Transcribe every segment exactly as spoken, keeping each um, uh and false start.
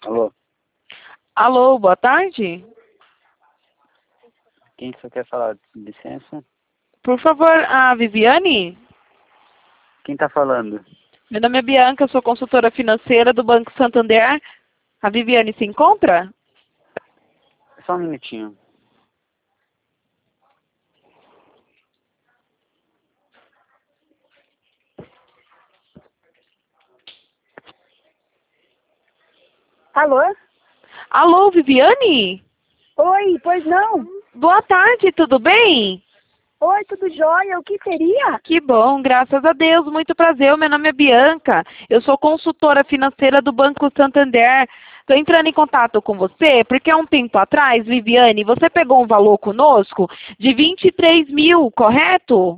Alô, Alô, boa tarde. quem que você quer falar? Licença? Por favor, a Viviane? Quem tá falando? Meu nome é Bianca, eu sou consultora financeira do Banco Santander. A Viviane se encontra? Só um minutinho. Alô? Alô, Viviane? Oi, pois não? Boa tarde, tudo bem? Oi, tudo jóia? O que seria? Que bom, graças a Deus, muito prazer. Meu nome é Bianca, eu sou consultora financeira do Banco Santander. Estou entrando em contato com você porque há um tempo atrás, Viviane, você pegou um valor conosco de vinte e três mil, correto?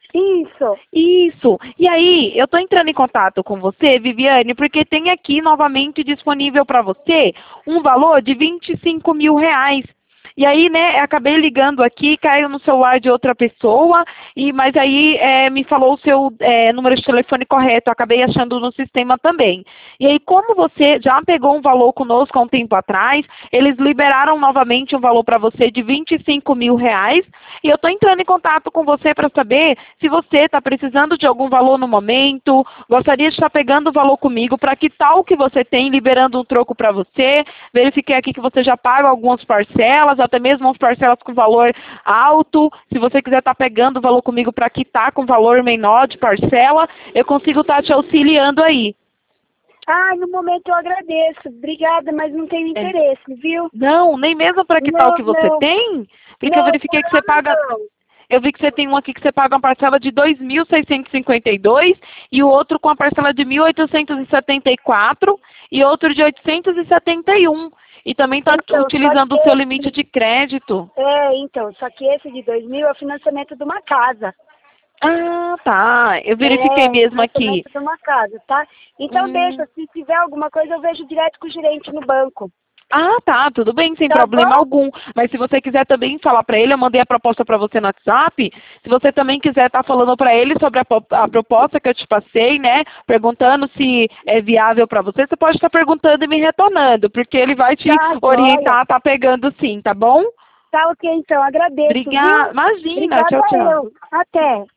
Isso. Isso. E aí, eu estou entrando em contato com você, Viviane, porque tem aqui novamente disponível para você um valor de vinte e cinco mil reais. E aí, né, acabei ligando aqui, caiu no celular de outra pessoa, e mas aí é, me falou o seu é, número de telefone correto, eu acabei achando no sistema também. E aí, como você já pegou um valor conosco há um tempo atrás, eles liberaram novamente um valor para você de vinte e cinco mil reais, e eu estou entrando em contato com você para saber se você está precisando de algum valor no momento, gostaria de estar pegando o valor comigo para quitar o que você tem, liberando um troco para você. Verifiquei aqui que você já paga algumas parcelas, até mesmo umas parcelas com valor alto. Se você quiser estar pegando o valor comigo para quitar com valor menor de parcela, eu consigo estar te auxiliando aí. Ah, no momento eu agradeço. Obrigada, mas não tenho interesse, viu? Não, nem mesmo para quitar o Não, que você não. tem? Porque eu Não, verifiquei que por você hora paga... não. Eu vi que você tem um aqui que você paga uma parcela de dois mil seiscentos e cinquenta e dois e o outro com a parcela de mil oitocentos e setenta e quatro e outro de oitocentos e setenta e um. E também está Então, utilizando só o que seu limite esse... de crédito. É, então, só que esse de dois mil é o financiamento de uma casa. Ah, tá. Eu verifiquei É, o mesmo aqui. financiamento de uma casa, tá? Então Hum. deixa, se tiver alguma coisa eu vejo direto com o gerente no banco. Ah, tá, tudo bem, sem Tá problema bom? algum. Mas se você quiser também falar para ele, eu mandei a proposta para você no WhatsApp. Se você também quiser estar falando para ele sobre a, po- a proposta que eu te passei, né, perguntando se é viável para você, você pode estar perguntando e me retornando, porque ele vai te Tá, joia. orientar, tá pegando sim, tá bom? Tá ok, então, agradeço, Obrigada. viu? Imagina, Obrigada tchau, tchau. eu. Até.